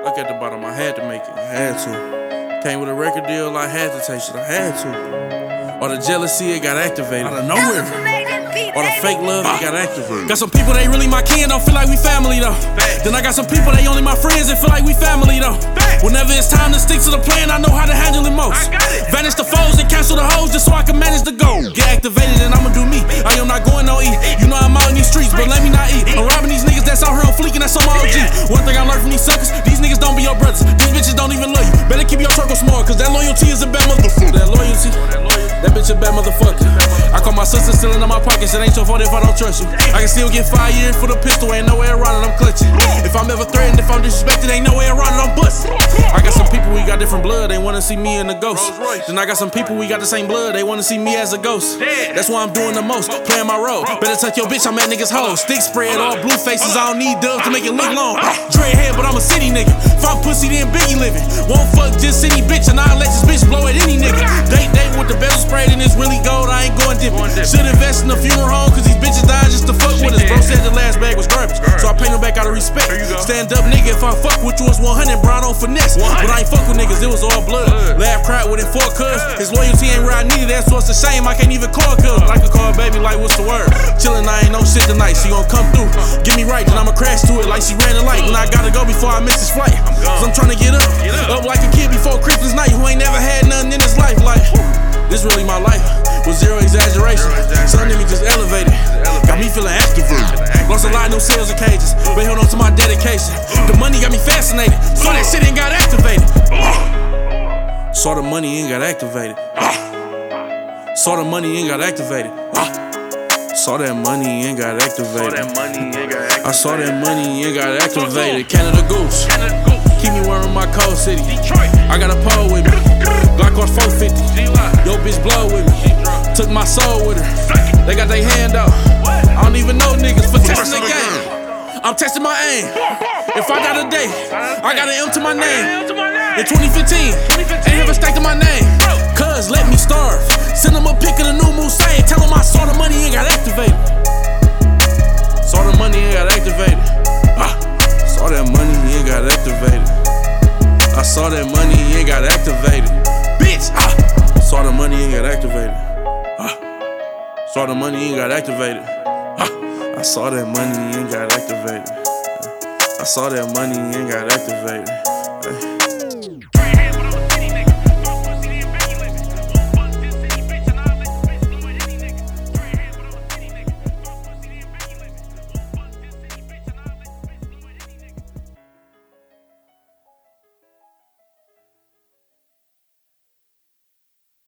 Look at the bottom, I had to make it, I had to. Came with a record deal, I had to take shit, I had to. Or the jealousy, it got activated out of nowhere. Or the fake love, it got activated. Got some people, they really my kin, don't feel like we family though. Then I got some people, they only my friends, and feel like we family though. Whenever it's time to stick to the plan, I know how to handle it most. Vanish the foes and cancel the hoes just so I can manage the goal. Get activated and I'ma do me. I am not going no E. You know I'm out in these streets, but let me not eat. I'm robbing these niggas that's out here on fleek and that's on my OG. One thing I learned from these suckers, these niggas don't be your brothers. These bitches don't even love you. Better keep your circle small, cause that loyalty is a bad motherfucker. That loyalty, that bitch a bad motherfucker. I call my sister stealing in my pockets, it ain't your fault if I don't trust you. I can still get 5 years for the pistol, ain't no way around it, I'm clutching. If I'm ever threatened, if I'm disrespected, ain't no way around it, I'm busting. I got some people, we got different blood, they wanna see me in the ghost. Then I got some people, we got the same blood, they wanna see me as a ghost. That's why I'm doing the most, playing my role. Better tuck your bitch, I'm at niggas' hoes. Stick spread, all blue faces, I don't need dubs to make it look long. Dreadhead, but I'm a city nigga. If I'm pussy, then Biggie living. Won't fuck just city bitch, and I'll let this bitch blow at any nigga. Date with the bezel sprayed and it's really gold, I ain't going dipping. Should invest in a funeral home, cause these bitches died just to fuck with us. Bro said the last bag was garbage, so I paid him back out of respect. Stand up nigga, if I fuck with you, it's 100, bro, I don't finesse. But I ain't fuck with niggas, it was all blood. Laugh, cried within 4 cuz. His loyalty ain't where I needed, that's what's a shame, I can't even call cuz. Like a call baby, like what's the word? Chillin', I ain't no shit tonight, she gon' come through. Get me right, then I'ma crash to it like she ran the light. When I gotta go before I miss this flight, cause I'm tryna get up like a kid before Christmas night who ain't never had nothing in his life. Like, this really my life, with zero exaggeration. Something in me just elevated, got me feeling activated. Lost a lot of new sales and cages, but held on to my dedication. The money got me fascinated, so that shit ain't got activated. Saw the money ain't got activated. Saw the money ain't got activated. Saw that money ain't got activated. I saw that money ain't got activated. Canada Goose, keep me wearing my cold city. I got a pole with me, Glock cost 450. Yo bitch blow with me, took my soul with her. They got their hand out, I don't even know niggas for testing the game. I'm testing my aim. If I got a day, I got an M to my name. In 2015, ain't ever stacked to my name. Cuz let me starve, send them a pic of the new Moussain. Tell them I saw the money ain't got activated. Saw the money ain't got activated. Saw that money ain't got activated. I saw that money ain't got activated. Bitch, saw the money ain't got activated. Saw the money ain't got activated. I saw that money ain't got activated. I saw that money ain't got activated.